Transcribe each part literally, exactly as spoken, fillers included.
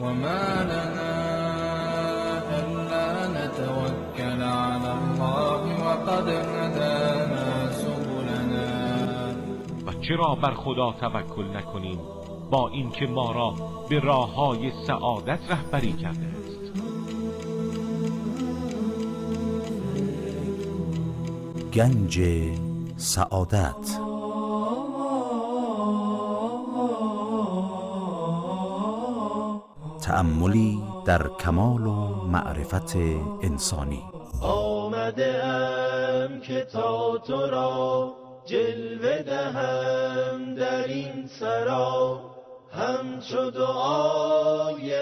وما لنا ألا نتوكل على الله وقد هدانا سبلنا. و چرا بر خدا توکل نکنیم با اینکه ما را به راه‌های سعادت رهبری کرده است. گنج سعادت. تأملی در کمال و معرفت انسانی. آمده ام که تا تو را جلوه دهم در این سرا، همچو دعای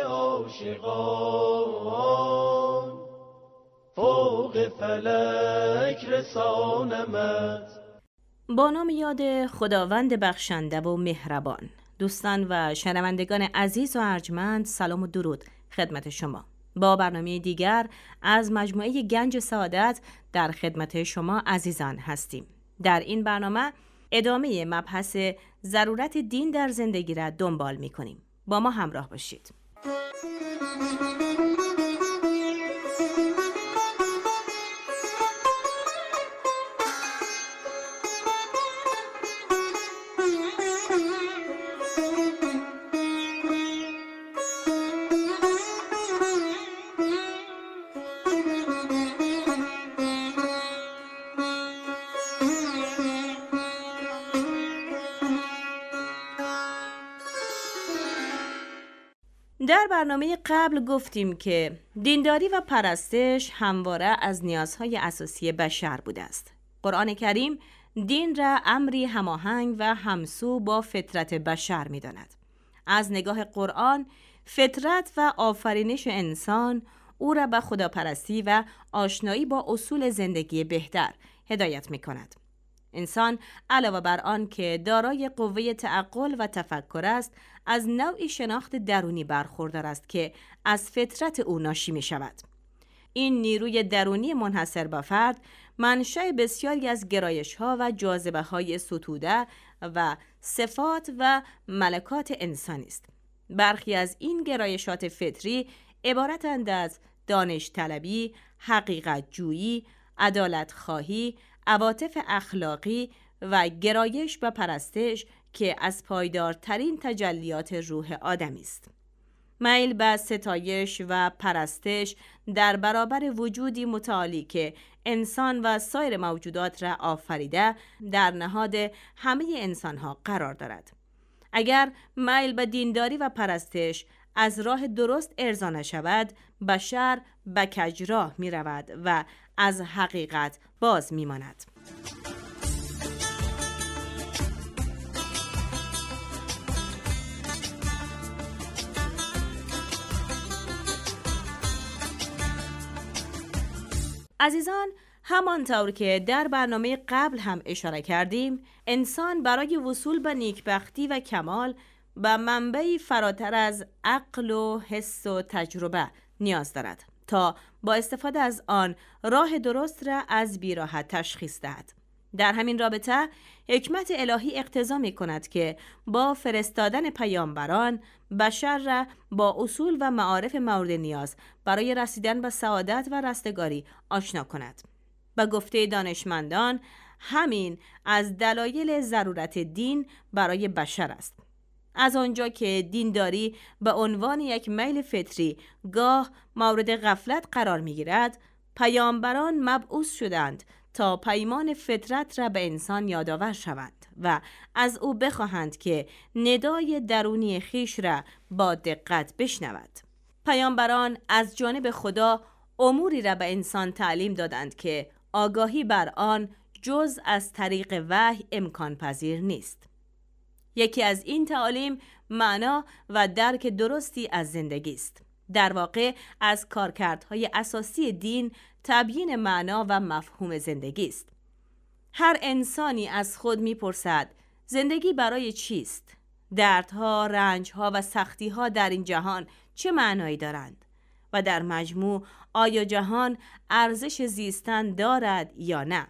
عاشقان فوق فلک رسانمت. با نام یاد خداوند بخشنده و مهربان. دوستان و شنوندگان عزیز و ارجمند، سلام و درود خدمت شما. با برنامه دیگر از مجموعه گنج سعادت در خدمت شما عزیزان هستیم. در این برنامه ادامه مبحث ضرورت دین در زندگی را دنبال می کنیم. با ما همراه باشید. در برنامه قبل گفتیم که دینداری و پرستش همواره از نیازهای اساسی بشر بوده است. قرآن کریم دین را امری هماهنگ و همسو با فطرت بشر می داند. از نگاه قرآن فطرت و آفرینش انسان او را به خداپرستی و آشنایی با اصول زندگی بهتر هدایت می کند. انسان علاوه بر آن که دارای قوه تعقل و تفکر است، از نوعی شناخت درونی برخوردار است که از فطرت او ناشی می شود. این نیروی درونی منحصر به فرد منشأ بسیاری از گرایش‌ها و جاذبه‌های ستوده و صفات و ملکات انسانی است. برخی از این گرایشات فطری عبارتند از دانش طلبی، حقیقت جویی، عدالت خواهی، عواطف اخلاقی و گرایش و پرستش که از پایدارترین تجلیات روح آدمی است. میل به ستایش و پرستش در برابر وجودی متعالی که انسان و سایر موجودات را آفریده در نهاد همه انسانها قرار دارد. اگر میل به دینداری و پرستش از راه درست ارضا نشود، بشر به کجراه می رود و از حقیقت باز می ماند. عزیزان، همانطور که در برنامه قبل هم اشاره کردیم، انسان برای وصول به نیکبختی و کمال به منبعی فراتر از عقل و حس و تجربه نیاز دارد تا با استفاده از آن راه درست را از بیراهت تشخیص دهد. در همین رابطه حکمت الهی اقتضا می کند که با فرستادن پیامبران بشر را با اصول و معارف مورد نیاز برای رسیدن به سعادت و رستگاری آشنا کند. به گفته دانشمندان همین از دلایل ضرورت دین برای بشر است. از آنجا که دینداری به عنوان یک میل فطری گاه مورد غفلت قرار می‌گیرد، پیامبران مبعوث شدند تا پیمان فطرت را به انسان یادآور شوند و از او بخواهند که ندای درونی خیش را با دقت بشنود. پیامبران از جانب خدا اموری را به انسان تعلیم دادند که آگاهی بر آن جز از طریق وحی امکان پذیر نیست. یکی از این تعالیم معنا و درک درستی از زندگی است. در واقع از کارکردهای اساسی دین تبیین معنا و مفهوم زندگی است. هر انسانی از خود میپرسد زندگی برای چیست؟ دردها، رنجها و سختیها در این جهان چه معنایی دارند؟ و در مجموع آیا جهان ارزش زیستن دارد یا نه؟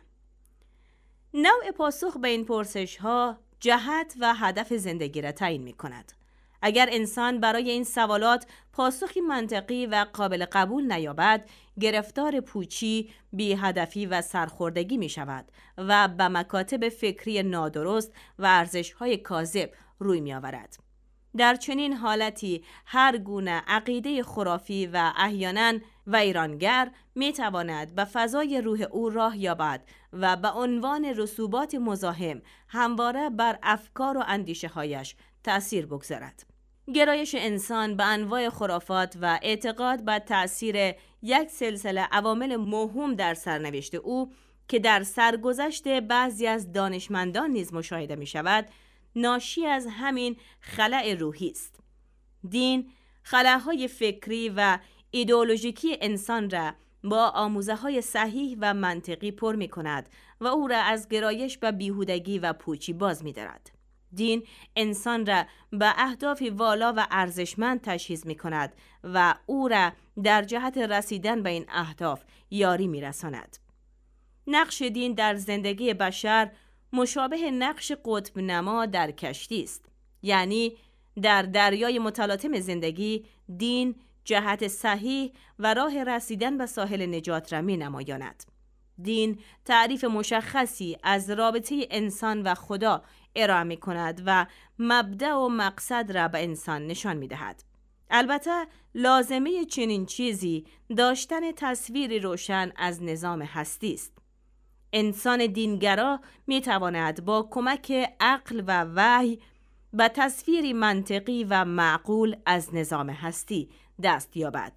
نوع پاسخ به این پرسش‌ها جهت و هدف زندگی را تعیین می‌کند. اگر انسان برای این سوالات پاسخی منطقی و قابل قبول نیابد، گرفتار پوچی، بی‌هدفی و سرخوردگی می شود و به مکاتب فکری نادرست و ارزش‌های کاذب روی می آورد. در چنین حالتی هر گونه عقیده خرافی و احیانا ویرانگر می تواند به فضای روح او راه یابد و به عنوان رسوبات مزاحم همواره بر افکار و اندیشه هایش تأثیر بگذارد. گرایش انسان به انواع خرافات و اعتقاد به تأثیر یک سلسله عوامل موهوم در سرنوشت او که در سرگذشت بعضی از دانشمندان نیز مشاهده می شود، ناشی از همین خلأ روحی است. دین خلاهای فکری و ایدئولوژیکی انسان را با آموزه های صحیح و منطقی پر می کند و او را از گرایش به بیهودگی و پوچی باز می دارد. دین انسان را به اهدافی والا و ارزشمند تشخیص می کند و او را در جهت رسیدن به این اهداف یاری می رساند. نقش دین در زندگی بشر مشابه نقش قطب نما در کشتی است. یعنی در دریای متلاطم زندگی، دین جهت صحیح و راه رسیدن به ساحل نجات را می نمایاند. دین تعریف مشخصی از رابطه انسان و خدا ارائه می کند و مبدأ و مقصد را به انسان نشان می دهد. البته لازمه چنین چیزی داشتن تصویری روشن از نظام هستی است. انسان دینگرا می تواند با کمک عقل و وحی به تصویری منطقی و معقول از نظام هستی دست یابد.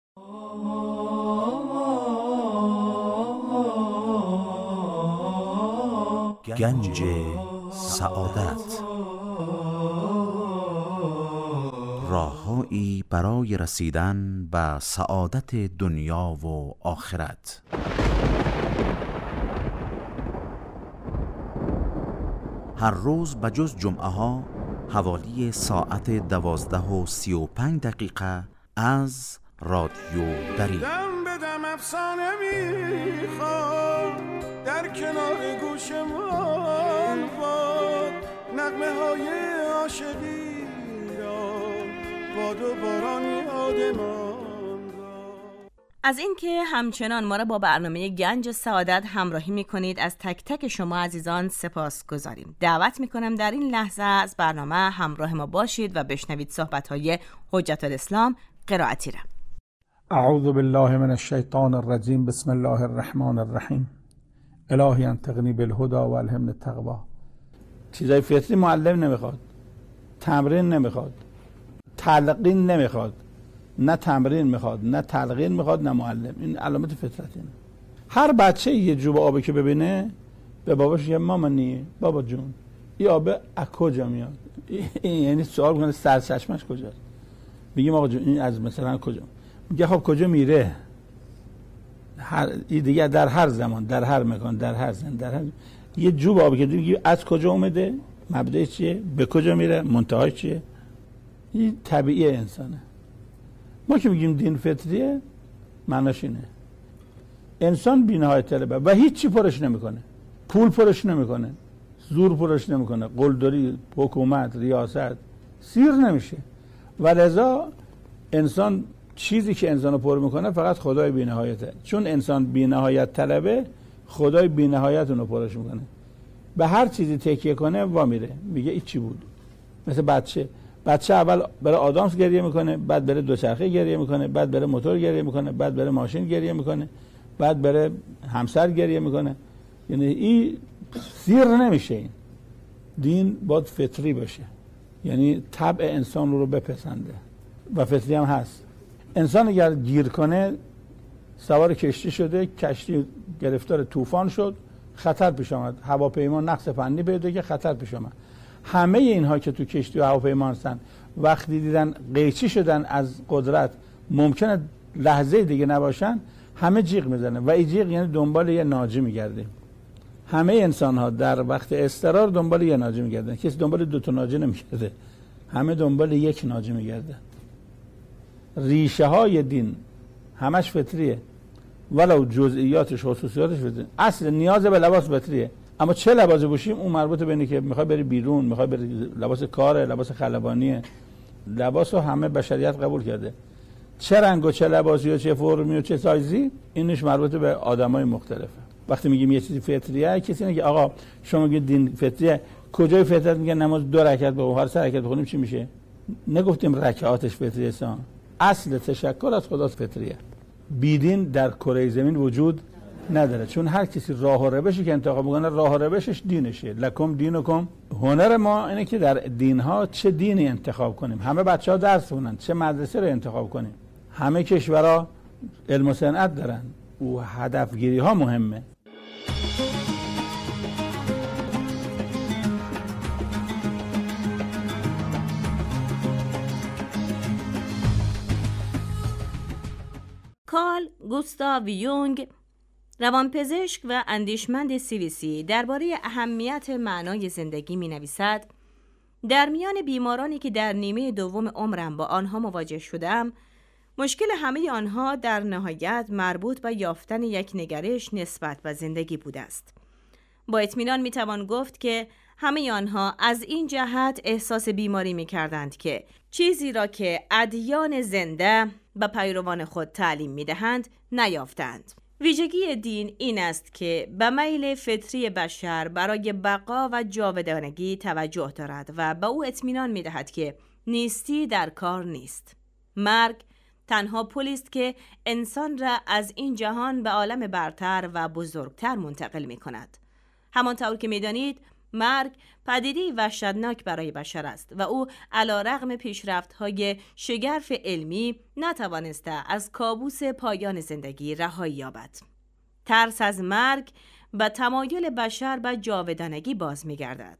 گنج سعادت، راههایی برای رسیدن به سعادت دنیا و آخرت. هر روز بجز جمعه ها حوالی ساعت دوازده و سی و پنج دقیقه از رادیو دری دم به دم افسانه میخواد در کنار گوشمان باد، نغمه های عاشقی را باد و باران یادمان. از اینکه همچنان ما را با برنامه گنج سعادت همراهی می‌کنید از تک تک شما عزیزان سپاس گذاریم. دعوت می‌کنم در این لحظه از برنامه همراه ما باشید و بشنوید صحبت‌های حجت الاسلام قرائتی را. اعوذ بالله من الشیطان الرجیم، بسم الله الرحمن الرحیم. الهی انطقنی بالهدى و الهمنی التقوی. چیزای فطری معلم نمیخواد، تمرین نمیخواد، تلقین نمیخواد، نه تمرین میخواد، نه تلقین میخواد، نه معلم. این علامت فطرتینه. هر بچه یه جوب آبی که ببینه به باباش یه مامانی بابا جون این آب از کجا میاد؟ یعنی سوال کنه سرچشمش کجاست؟ میگیم آقا جون این از مثلا کجا؟ میگه خب کجا میره؟ هر دیگه در هر زمان، در هر مکان، در هر زمان، در هر یه جوب آبی که میگه از کجا اومده؟ مبدأ چیه؟ به کجا میره؟ منتهاش چیه؟ این طبیعی انسانه. ما که میگیم دین فطریه معناش اینه انسان بی‌نهایت طلبه و هیچ چی پرش نمیکنه، پول پرش نمیکنه، زور پرش نمیکنه، قلدری، حکومت، ریاست سیر نمیشه و لذا انسان چیزی که انسانو پر میکنه فقط خدای بی‌نهایته. چون انسان بی‌نهایت طلبه، خدای بی‌نهایت اونو پرش میکنه. به هر چیزی تکیه کنه وا میره، میگه این چی بود. مثل بچه بچه اول برای آدامس گریه میکنه، بعد برای دوچرخه گریه میکنه، بعد برای موتور گریه میکنه، بعد برای ماشین گریه میکنه، بعد برای همسر گریه میکنه. یعنی این سیر نمیشه. این دین باید فطری باشه، یعنی طبع انسان رو بپسنده و فطری هم هست. انسان اگر گیر کنه، سوار کشتی شده، کشتی گرفتار طوفان شد، خطر پیش آمد، هواپیما نقص فنی پیدا که خطر پیش آمد. همه اینها که تو کشتی و هواپیما هستن وقتی دیدن قیچی شدن از قدرت، ممکنه لحظه دیگه نباشن، همه جیغ میزنه و این جیغ یعنی دنبال یه ناجی میگرده. همه انسان ها در وقت اضطرار دنبال یه ناجی میگردن، کسی دنبال دو تا ناجی نمیگرده، همه دنبال یک ناجی میگرده. ریشه های دین همش فطریه، ولو جزئیاتش خصوصیاتش فطریه. اصل نیاز به لباس فطریه، اما چه لباسی پوشیم اون مربوط به اینه که میخوای بری بیرون، میخوای بری لباس کاره، لباس خلبانیه، لباس رو همه بشریت قبول کرده، چه رنگ و چه لباسی و چه فرمی و چه سایزی، اینش مربوط به آدمای مختلفه. وقتی میگیم یه چیزی فطریه، کسی میگه آقا شما میگید دین فطریه، کجای فطرت میگه نماز دو رکعت بخونیم، هر سه رکعت بخونیم چی میشه؟ نگفتیم رکعاتش فطریه سان، اصل تشکر از خداست فطریه. بیدین در کره زمین وجود نداره، چون هر کسی راه و روشی که انتخاب میکنه راه و روشش دینشه. لکم دینکم. هنر ما اینه که در دینها چه دینی انتخاب کنیم. همه بچه‌ها درس خوندن، چه مدرسه رو انتخاب کنیم. همه کشورها علم و صنعت دارن و هدفگیری ها مهمه. کارل گوستاو یونگ، روانپزشک و اندیشمند سوئیسی، درباره اهمیت معنای زندگی می نویسد: در میان بیمارانی که در نیمه دوم عمرم با آنها مواجه شدم، مشکل همه آنها در نهایت مربوط به یافتن یک نگرش نسبت به زندگی بوده است. با اطمینان می توان گفت که همه آنها از این جهت احساس بیماری می کردند که چیزی را که ادیان زنده به پیروان خود تعلیم می دهند نیافتند. ویژگی دین این است که به میل فطری بشر برای بقا و جاودانگی توجه دارد و به او اطمینان می دهد که نیستی در کار نیست. مرگ تنها پلی است که انسان را از این جهان به عالم برتر و بزرگتر منتقل می کند. همانطور که می دانید، مرگ پدیده‌ای وحشتناک برای بشر است و او علی‌رغم پیشرفت‌های شگرف علمی نتوانسته از کابوس پایان زندگی رهایی یابد. ترس از مرگ به تمایل بشر به جاودانگی باز می‌گردد.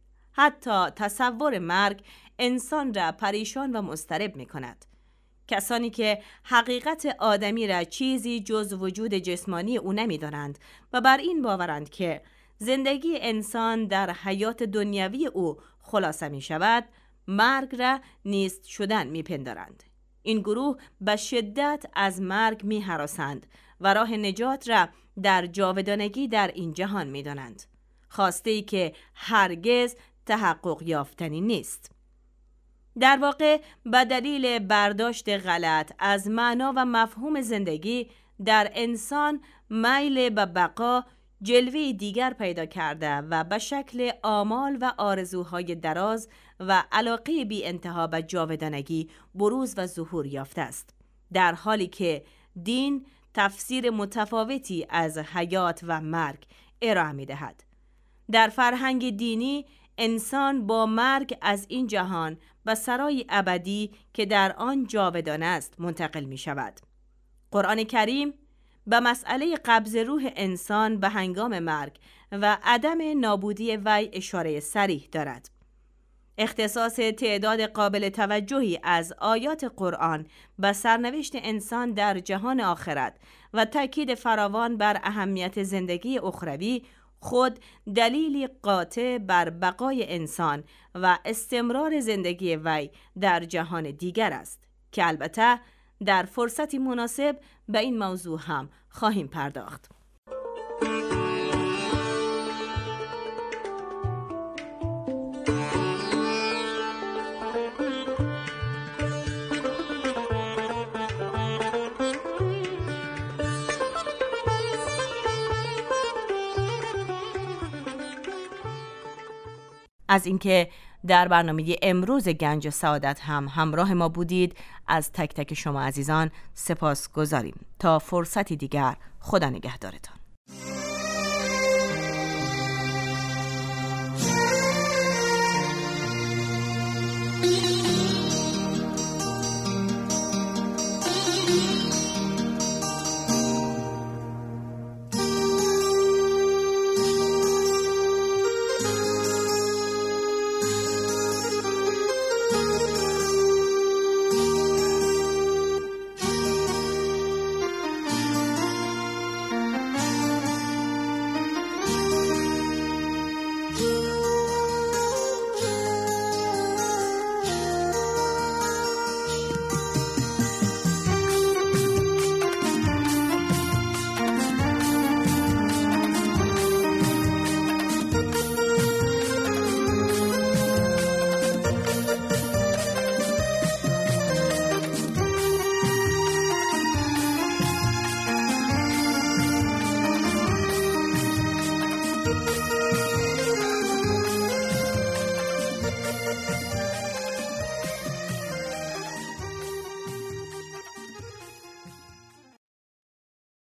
حتی تصور مرگ انسان را پریشان و مضطرب می‌کند. کسانی که حقیقت آدمی را چیزی جز وجود جسمانی او نمی‌دانند و بر این باورند که زندگی انسان در حیات دنیوی او خلاصه می شود، مرگ را نیست شدن می پندارند. این گروه به شدت از مرگ می هراسند و راه نجات را در جاودانگی در این جهان می دانند. خواسته‌ای که هرگز تحقق یافتنی نیست. در واقع به دلیل برداشت غلط از معنا و مفهوم زندگی، در انسان میل به بقا جلوه دیگر پیدا کرده و به شکل آمال و آرزوهای دراز و علاقه بی انتها به جاودانگی بروز و ظهور یافته است، در حالی که دین تفسیر متفاوتی از حیات و مرگ ارائه می دهد. در فرهنگ دینی، انسان با مرگ از این جهان به سرای ابدی که در آن جاودانه است منتقل می شود. قرآن کریم به مسئله قبض روح انسان به هنگام مرگ و عدم نابودی وی اشاره صریح دارد. اختصاص تعداد قابل توجهی از آیات قرآن به سرنوشت انسان در جهان آخرت و تاکید فراوان بر اهمیت زندگی اخروی خود دلیلی قاطع بر بقای انسان و استمرار زندگی وی در جهان دیگر است که البته در فرصتی مناسب به این موضوع هم خواهیم پرداخت. از اینکه در برنامه امروز گنج سعادت هم همراه ما بودید از تک تک شما عزیزان سپاس گذاریم. تا فرصتی دیگر، خدا نگهدارتان.